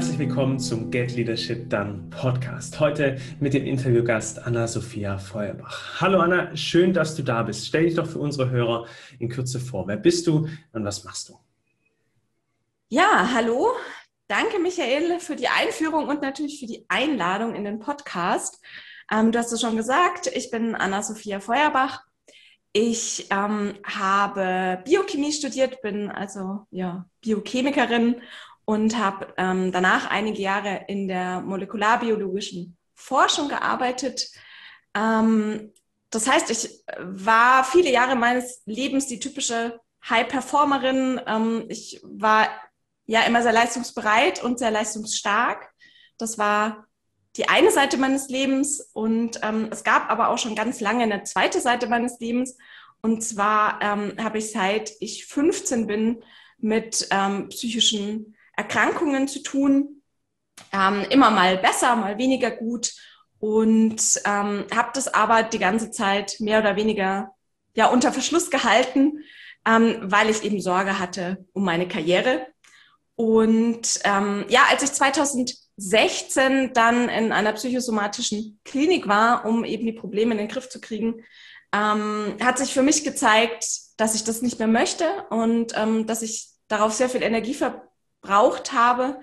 herzlich willkommen zum Get Leadership Done Podcast. Heute mit dem Interviewgast Anna-Sophia Feuerbach. Hallo Anna, schön, dass du da bist. Stell dich doch für unsere Hörer in Kürze vor. Wer bist du und was machst du? Ja, hallo. Danke, Michael, für die Einführung und natürlich für die Einladung in den Podcast. Du hast es schon gesagt, ich bin Anna-Sophia Feuerbach. Ich habe Biochemie studiert, bin also Biochemikerin und habe danach einige Jahre in der molekularbiologischen Forschung gearbeitet. Das heißt, ich war viele Jahre meines Lebens die typische High-Performerin. Ich war ja immer sehr leistungsbereit und sehr leistungsstark. Das war die eine Seite meines Lebens und es gab aber auch schon ganz lange eine zweite Seite meines Lebens. Und zwar habe ich, seit ich 15 bin, mit psychischen Erkrankungen zu tun. Immer mal besser, mal weniger gut. Und habe das aber die ganze Zeit mehr oder weniger unter Verschluss gehalten, weil ich eben Sorge hatte um meine Karriere. Und als ich 2016 dann in einer psychosomatischen Klinik war, um eben die Probleme in den Griff zu kriegen, hat sich für mich gezeigt, dass ich das nicht mehr möchte und dass ich darauf sehr viel Energie verbraucht habe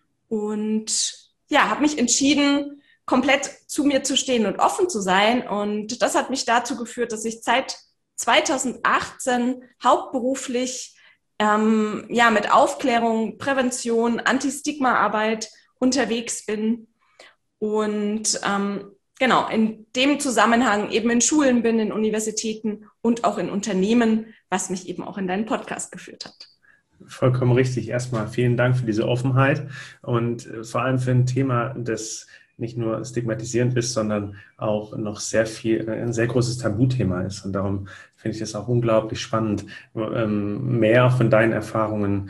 und habe mich entschieden, komplett zu mir zu stehen und offen zu sein. Und das hat mich dazu geführt, dass ich seit 2018 hauptberuflich mit Aufklärung, Prävention, Anti-Stigma-Arbeit unterwegs bin und in dem Zusammenhang eben in Schulen bin, in Universitäten und auch in Unternehmen, was mich eben auch in deinen Podcast geführt hat. Vollkommen richtig. Erstmal vielen Dank für diese Offenheit und vor allem für ein Thema, das nicht nur stigmatisierend ist, sondern auch noch ein sehr großes Tabuthema ist. Und darum finde ich es auch unglaublich spannend, mehr von deinen Erfahrungen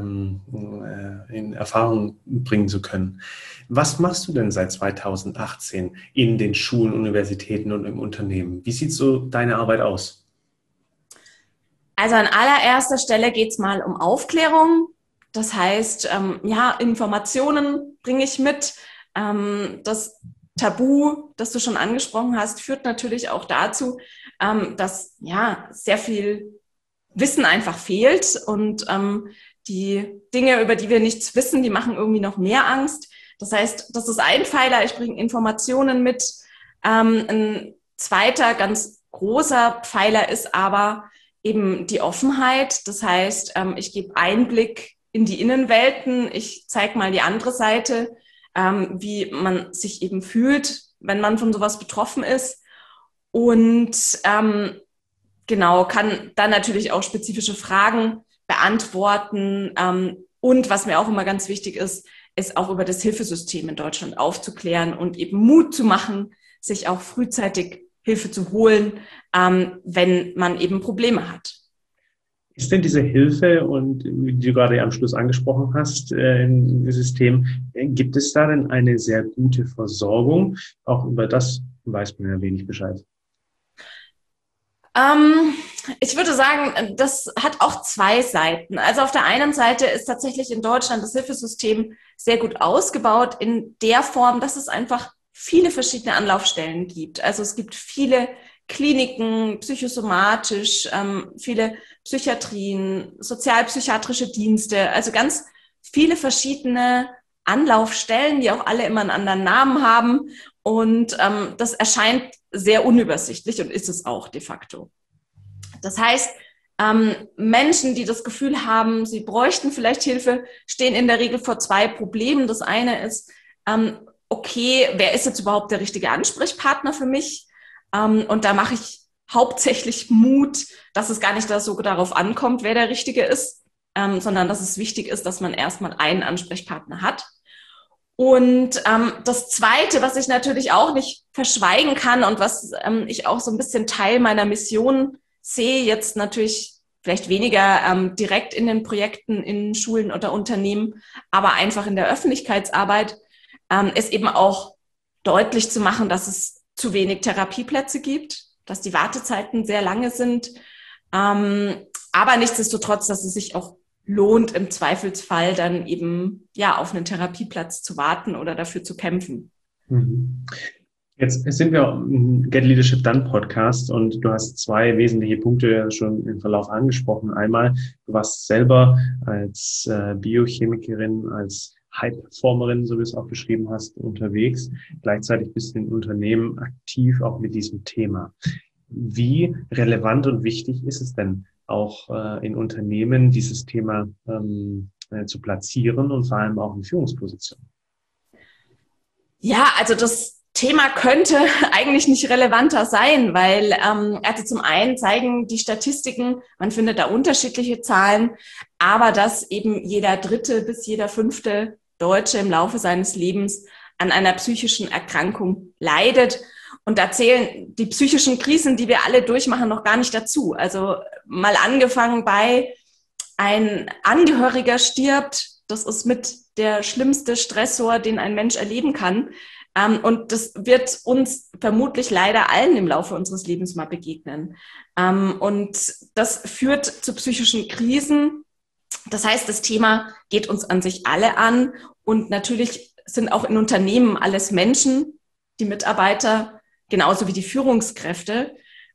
in Erfahrung bringen zu können. Was machst du denn seit 2018 in den Schulen, Universitäten und im Unternehmen? Wie sieht so deine Arbeit aus? Also an allererster Stelle geht es mal um Aufklärung. Das heißt, Informationen bringe ich mit. Das Tabu, das du schon angesprochen hast, führt natürlich auch dazu, dass sehr viel Wissen einfach fehlt und die Dinge, über die wir nichts wissen, die machen irgendwie noch mehr Angst. Das heißt, das ist ein Pfeiler, ich bringe Informationen mit. Ein zweiter ganz großer Pfeiler ist aber eben die Offenheit. Das heißt, ich gebe Einblick in die Innenwelten, ich zeige mal die andere Seite, wie man sich eben fühlt, wenn man von sowas betroffen ist. Und kann dann natürlich auch spezifische Fragen beantworten. Und was mir auch immer ganz wichtig ist auch über das Hilfesystem in Deutschland aufzuklären und eben Mut zu machen, sich auch frühzeitig Hilfe zu holen, wenn man eben Probleme hat. Ist denn diese Hilfe, und wie du gerade am Schluss angesprochen hast, im System, gibt es da denn eine sehr gute Versorgung? Auch über das weiß man ja wenig Bescheid. Ich würde sagen, das hat auch zwei Seiten. Also auf der einen Seite ist tatsächlich in Deutschland das Hilfesystem sehr gut ausgebaut in der Form, dass es einfach viele verschiedene Anlaufstellen gibt. Also es gibt viele Kliniken, psychosomatisch, viele Psychiatrien, sozialpsychiatrische Dienste, also ganz viele verschiedene Anlaufstellen, die auch alle immer einen anderen Namen haben. Und das erscheint sehr unübersichtlich und ist es auch de facto. Das heißt, Menschen, die das Gefühl haben, sie bräuchten vielleicht Hilfe, stehen in der Regel vor zwei Problemen. Das eine ist, okay, wer ist jetzt überhaupt der richtige Ansprechpartner für mich? Und da mache ich hauptsächlich Mut, dass es gar nicht so darauf ankommt, wer der Richtige ist, sondern dass es wichtig ist, dass man erstmal einen Ansprechpartner hat. Und das Zweite, was ich natürlich auch nicht verschweigen kann und was ich auch so ein bisschen Teil meiner Mission sehe, jetzt natürlich vielleicht weniger direkt in den Projekten in Schulen oder Unternehmen, aber einfach in der Öffentlichkeitsarbeit, ist eben auch deutlich zu machen, dass es zu wenig Therapieplätze gibt, dass die Wartezeiten sehr lange sind, aber nichtsdestotrotz, dass es sich auch lohnt, im Zweifelsfall dann eben ja auf einen Therapieplatz zu warten oder dafür zu kämpfen. Mhm. Jetzt sind wir im Get Leadership Done Podcast und du hast zwei wesentliche Punkte schon im Verlauf angesprochen. Einmal, du warst selber als Biochemikerin, als High-Performerin, so wie du es auch beschrieben hast, unterwegs. Gleichzeitig bist du in Unternehmen aktiv, auch mit diesem Thema. Wie relevant und wichtig ist es denn auch in Unternehmen, dieses Thema zu platzieren und vor allem auch in Führungspositionen? Ja, also das Thema könnte eigentlich nicht relevanter sein, weil also zum einen zeigen die Statistiken, man findet da unterschiedliche Zahlen, aber dass eben jeder dritte bis jeder fünfte Deutsche im Laufe seines Lebens an einer psychischen Erkrankung leidet. Und da zählen die psychischen Krisen, die wir alle durchmachen, noch gar nicht dazu. Also mal angefangen bei ein Angehöriger stirbt, das ist mit der schlimmste Stressor, den ein Mensch erleben kann. Und das wird uns vermutlich leider allen im Laufe unseres Lebens mal begegnen. Und das führt zu psychischen Krisen. Das heißt, das Thema geht uns an sich alle an. Und natürlich sind auch in Unternehmen alles Menschen, die Mitarbeiter, genauso wie die Führungskräfte.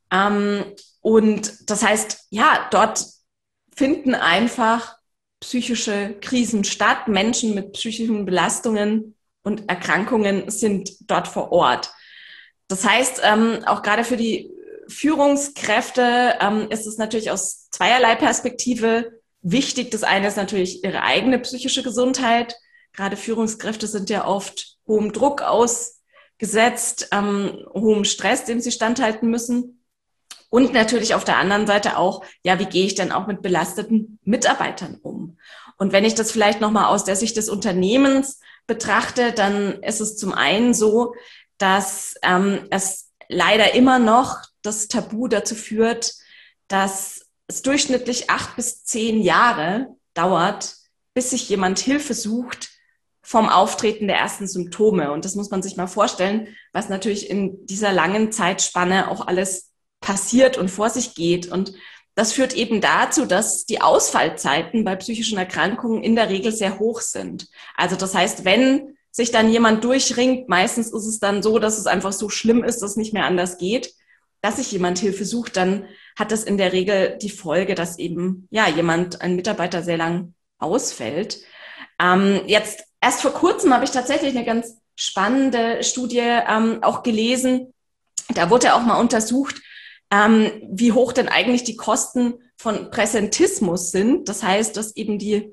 Und das heißt, ja, dort finden einfach psychische Krisen statt. Menschen mit psychischen Belastungen und Erkrankungen sind dort vor Ort. Das heißt, auch gerade für die Führungskräfte ist es natürlich aus zweierlei Perspektive wichtig. Das eine ist natürlich ihre eigene psychische Gesundheit. Gerade Führungskräfte sind ja oft hohem Druck ausgesetzt, hohem Stress, dem sie standhalten müssen. Und natürlich auf der anderen Seite auch, ja, wie gehe ich denn auch mit belasteten Mitarbeitern um? Und wenn ich das vielleicht nochmal aus der Sicht des Unternehmens betrachte, dann ist es zum einen so, dass es leider immer noch das Tabu dazu führt, dass es durchschnittlich 8 bis 10 Jahre dauert, bis sich jemand Hilfe sucht vom Auftreten der ersten Symptome. Und das muss man sich mal vorstellen, was natürlich in dieser langen Zeitspanne auch alles passiert und vor sich geht. Und das führt eben dazu, dass die Ausfallzeiten bei psychischen Erkrankungen in der Regel sehr hoch sind. Also das heißt, wenn sich dann jemand durchringt, meistens ist es dann so, dass es einfach so schlimm ist, dass es nicht mehr anders geht, dass sich jemand Hilfe sucht, dann hat das in der Regel die Folge, dass eben ja ein Mitarbeiter sehr lang ausfällt. Jetzt erst vor kurzem habe ich tatsächlich eine ganz spannende Studie auch gelesen. Da wurde auch mal untersucht, wie hoch denn eigentlich die Kosten von Präsentismus sind. Das heißt, dass eben die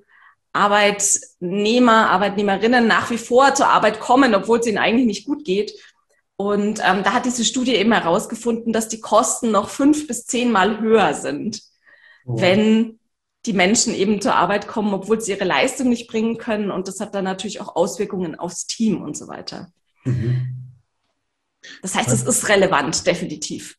Arbeitnehmerinnen nach wie vor zur Arbeit kommen, obwohl es ihnen eigentlich nicht gut geht. Und da hat diese Studie eben herausgefunden, dass die Kosten noch 5 bis 10 Mal höher sind, wenn die Menschen eben zur Arbeit kommen, obwohl sie ihre Leistung nicht bringen können. Und das hat dann natürlich auch Auswirkungen aufs Team und so weiter. Mhm. Das heißt, es ist relevant, definitiv.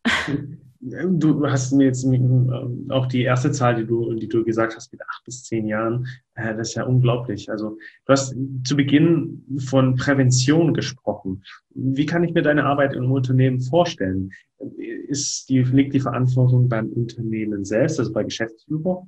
Du hast mir jetzt auch die erste Zahl, die du gesagt hast, mit 8 bis 10 Jahren, das ist ja unglaublich. Also du hast zu Beginn von Prävention gesprochen. Wie kann ich mir deine Arbeit im Unternehmen vorstellen? Liegt die Verantwortung beim Unternehmen selbst, also bei Geschäftsführern,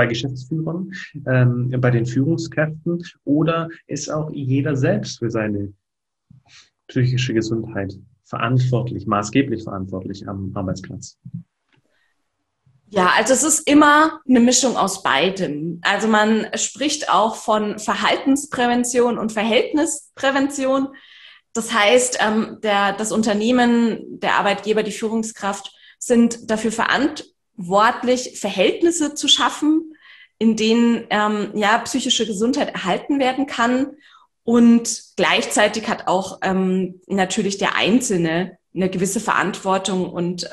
bei den Führungskräften, oder ist auch jeder selbst für seine psychische Gesundheit maßgeblich verantwortlich am Arbeitsplatz? Ja, also es ist immer eine Mischung aus beidem. Also man spricht auch von Verhaltensprävention und Verhältnisprävention. Das heißt, das Unternehmen, der Arbeitgeber, die Führungskraft sind dafür verantwortlich, Verhältnisse zu schaffen, in denen psychische Gesundheit erhalten werden kann. Und gleichzeitig hat auch natürlich der Einzelne eine gewisse Verantwortung und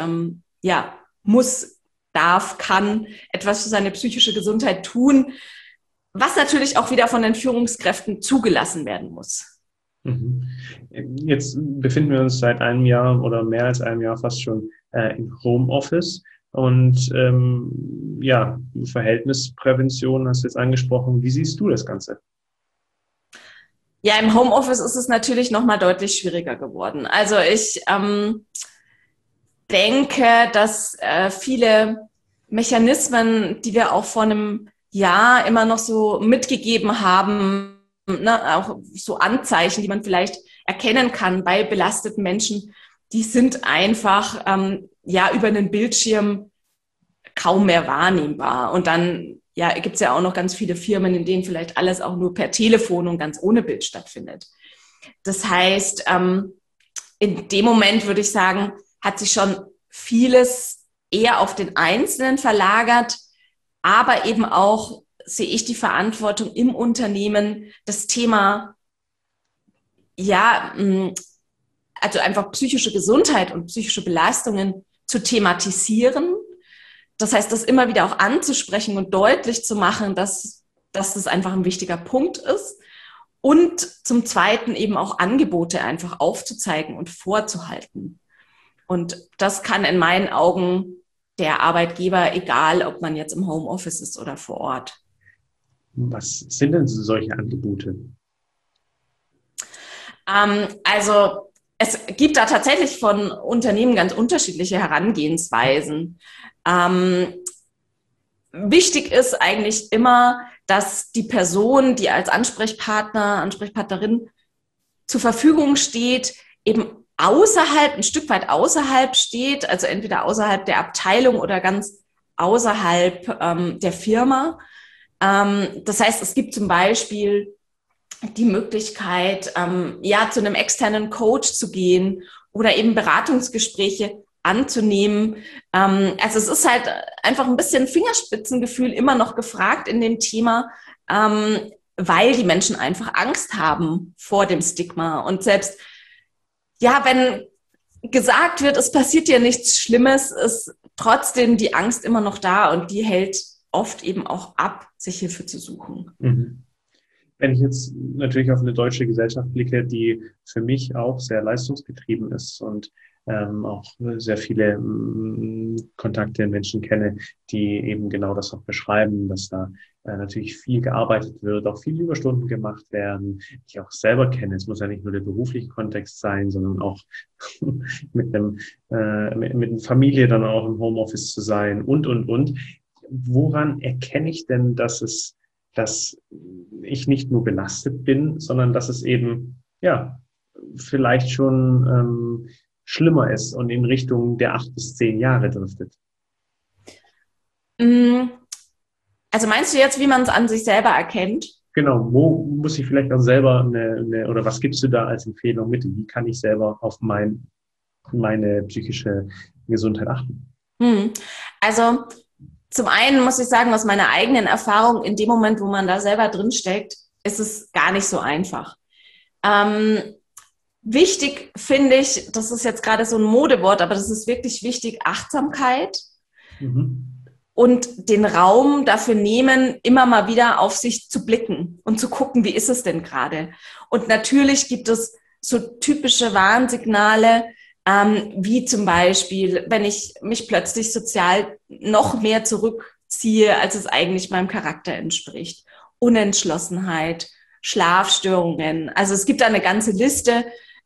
kann etwas für seine psychische Gesundheit tun, was natürlich auch wieder von den Führungskräften zugelassen werden muss. Jetzt befinden wir uns seit einem Jahr oder mehr als einem Jahr fast schon im Homeoffice. Und Verhältnisprävention hast du jetzt angesprochen. Wie siehst du das Ganze? Ja, im Homeoffice ist es natürlich nochmal deutlich schwieriger geworden. Also ich denke, dass viele Mechanismen, die wir auch vor einem ja immer noch so mitgegeben haben, ne, auch so Anzeichen, die man vielleicht erkennen kann bei belasteten Menschen, die sind einfach ja über einen Bildschirm kaum mehr wahrnehmbar. Und dann gibt es ja auch noch ganz viele Firmen, in denen vielleicht alles auch nur per Telefon und ganz ohne Bild stattfindet. Das heißt, in dem Moment würde ich sagen, hat sich schon vieles eher auf den Einzelnen verlagert, aber eben auch sehe ich die Verantwortung im Unternehmen, das Thema, also einfach psychische Gesundheit und psychische Belastungen zu thematisieren. Das heißt, das immer wieder auch anzusprechen und deutlich zu machen, dass das einfach ein wichtiger Punkt ist. Und zum Zweiten eben auch Angebote einfach aufzuzeigen und vorzuhalten. Und das kann in meinen Augen der Arbeitgeber, egal ob man jetzt im Homeoffice ist oder vor Ort. Was sind denn solche Angebote? Also es gibt da tatsächlich von Unternehmen ganz unterschiedliche Herangehensweisen. Wichtig ist eigentlich immer, dass die Person, die als Ansprechpartnerin zur Verfügung steht, eben ein Stück weit außerhalb steht, also entweder außerhalb der Abteilung oder ganz außerhalb der Firma. Das heißt, es gibt zum Beispiel die Möglichkeit, zu einem externen Coach zu gehen oder eben Beratungsgespräche anzunehmen. Also es ist halt einfach ein bisschen Fingerspitzengefühl immer noch gefragt in dem Thema, weil die Menschen einfach Angst haben vor dem Stigma. Und selbst, wenn gesagt wird, es passiert ja nichts Schlimmes, ist trotzdem die Angst immer noch da und die hält oft eben auch ab, sich Hilfe zu suchen. Mhm. Wenn ich jetzt natürlich auf eine deutsche Gesellschaft blicke, die für mich auch sehr leistungsgetrieben ist und auch sehr viele Kontakte Menschen kenne, die eben genau das auch beschreiben, dass da natürlich viel gearbeitet wird, auch viele Überstunden gemacht werden, die ich auch selber kenne. Es muss ja nicht nur der berufliche Kontext sein, sondern auch mit einer Familie dann auch im Homeoffice zu sein und. Woran erkenne ich denn, dass ich nicht nur belastet bin, sondern dass es eben, vielleicht schon schlimmer ist und in Richtung der 8 bis 10 Jahre driftet? Also meinst du jetzt, wie man es an sich selber erkennt? Genau, wo muss ich vielleicht auch selber oder was gibst du da als Empfehlung mit? Wie kann ich selber auf meine psychische Gesundheit achten? Also zum einen muss ich sagen, aus meiner eigenen Erfahrung, in dem Moment, wo man da selber drin steckt, ist es gar nicht so einfach. Wichtig finde ich, das ist jetzt gerade so ein Modewort, aber das ist wirklich wichtig, Achtsamkeit und den Raum dafür nehmen, immer mal wieder auf sich zu blicken und zu gucken, wie ist es denn gerade? Und natürlich gibt es so typische Warnsignale, wie zum Beispiel, wenn ich mich plötzlich sozial noch mehr zurückziehe, als es eigentlich meinem Charakter entspricht. Unentschlossenheit, Schlafstörungen. Also es gibt da eine ganze Liste,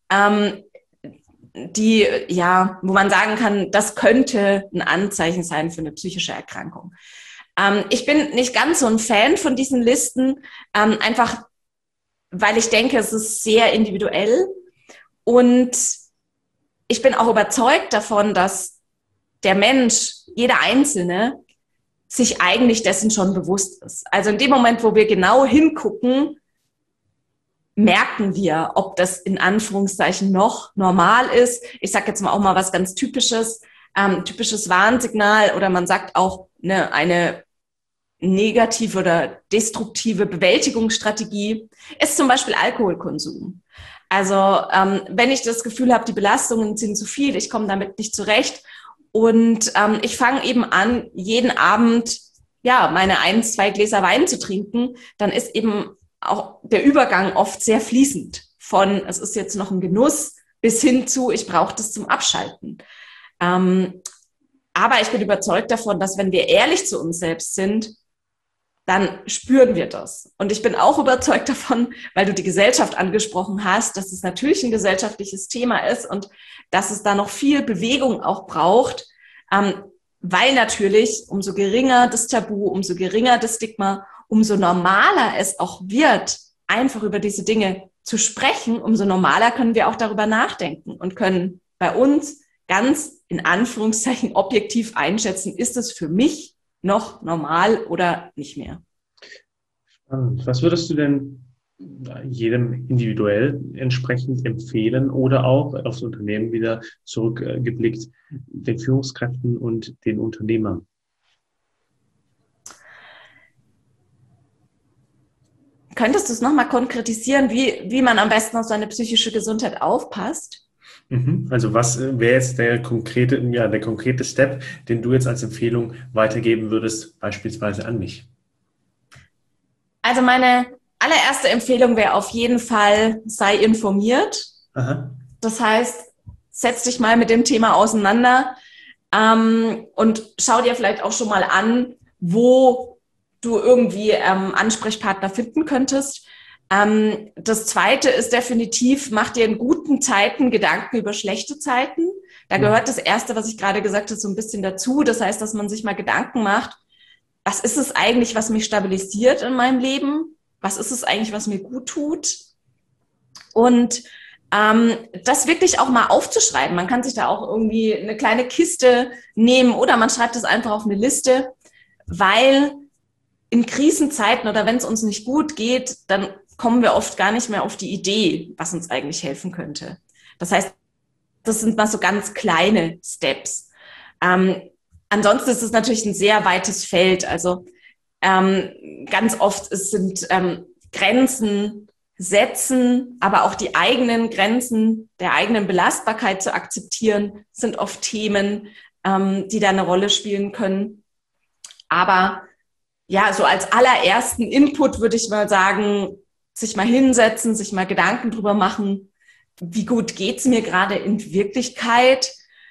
wo man sagen kann, das könnte ein Anzeichen sein für eine psychische Erkrankung. Ich bin nicht ganz so ein Fan von diesen Listen, einfach weil ich denke, es ist sehr individuell und ich bin auch überzeugt davon, dass der Mensch, jeder Einzelne, sich eigentlich dessen schon bewusst ist. Also in dem Moment, wo wir genau hingucken, merken wir, ob das in Anführungszeichen noch normal ist. Ich sage jetzt auch mal was ganz Typisches, typisches Warnsignal oder man sagt auch eine negative oder destruktive Bewältigungsstrategie ist zum Beispiel Alkoholkonsum. Also wenn ich das Gefühl habe, die Belastungen sind zu viel, ich komme damit nicht zurecht und ich fange eben an, jeden Abend meine 1, 2 Gläser Wein zu trinken, dann ist eben auch der Übergang oft sehr fließend von, es ist jetzt noch ein Genuss, bis hin zu, ich brauche das zum Abschalten. Aber ich bin überzeugt davon, dass wenn wir ehrlich zu uns selbst sind, dann spüren wir das. Und ich bin auch überzeugt davon, weil du die Gesellschaft angesprochen hast, dass es natürlich ein gesellschaftliches Thema ist und dass es da noch viel Bewegung auch braucht, weil natürlich umso geringer das Tabu, umso geringer das Stigma, umso normaler es auch wird, einfach über diese Dinge zu sprechen, umso normaler können wir auch darüber nachdenken und können bei uns ganz in Anführungszeichen objektiv einschätzen, ist es für mich noch normal oder nicht mehr. Spannend. Was würdest du denn jedem individuell entsprechend empfehlen oder auch aufs Unternehmen wieder zurückgeblickt, den Führungskräften und den Unternehmern? Könntest du es nochmal konkretisieren, wie man am besten auf seine psychische Gesundheit aufpasst? Also was wäre jetzt der konkrete Step, den du jetzt als Empfehlung weitergeben würdest, beispielsweise an mich? Also meine allererste Empfehlung wäre auf jeden Fall, sei informiert. Aha. Das heißt, setz dich mal mit dem Thema auseinander und schau dir vielleicht auch schon mal an, wo du irgendwie Ansprechpartner finden könntest. Das Zweite ist definitiv, mach dir in guten Zeiten Gedanken über schlechte Zeiten. Da gehört das Erste, was ich gerade gesagt habe, so ein bisschen dazu. Das heißt, dass man sich mal Gedanken macht, was ist es eigentlich, was mich stabilisiert in meinem Leben? Was ist es eigentlich, was mir gut tut? Und das wirklich auch mal aufzuschreiben. Man kann sich da auch irgendwie eine kleine Kiste nehmen oder man schreibt es einfach auf eine Liste, weil in Krisenzeiten oder wenn es uns nicht gut geht, dann kommen wir oft gar nicht mehr auf die Idee, was uns eigentlich helfen könnte. Das heißt, das sind mal so ganz kleine Steps. Ansonsten ist es natürlich ein sehr weites Feld. Also ganz oft sind Grenzen setzen, aber auch die eigenen Grenzen der eigenen Belastbarkeit zu akzeptieren, sind oft Themen, die da eine Rolle spielen können. Aber ja, so als allerersten Input würde ich mal sagen, sich mal hinsetzen, sich mal Gedanken drüber machen, wie gut geht's mir gerade in Wirklichkeit.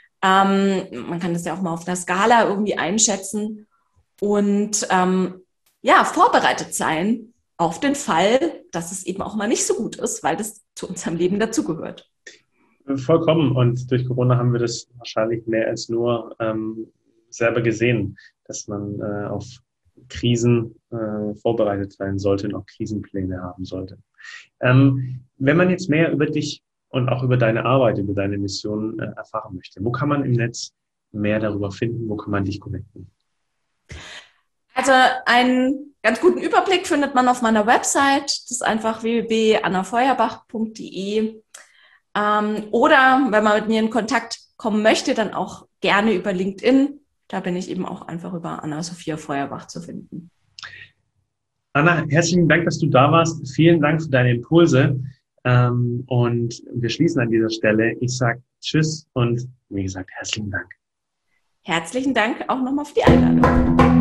Man kann das ja auch mal auf einer Skala irgendwie einschätzen und vorbereitet sein auf den Fall, dass es eben auch mal nicht so gut ist, weil das zu unserem Leben dazugehört. Vollkommen. Und durch Corona haben wir das wahrscheinlich mehr als nur selber gesehen, dass man auf Krisen vorbereitet sein sollte und auch Krisenpläne haben sollte. Wenn man jetzt mehr über dich und auch über deine Arbeit, über deine Mission erfahren möchte, wo kann man im Netz mehr darüber finden? Wo kann man dich connecten? Also einen ganz guten Überblick findet man auf meiner Website. Das ist einfach www.annafeuerbach.de. Oder wenn man mit mir in Kontakt kommen möchte, dann auch gerne über LinkedIn. Da bin ich eben auch einfach über Anna-Sophia Feuerbach zu finden. Anna, herzlichen Dank, dass du da warst. Vielen Dank für deine Impulse. Und wir schließen an dieser Stelle. Ich sage Tschüss und wie gesagt, herzlichen Dank. Herzlichen Dank auch nochmal für die Einladung.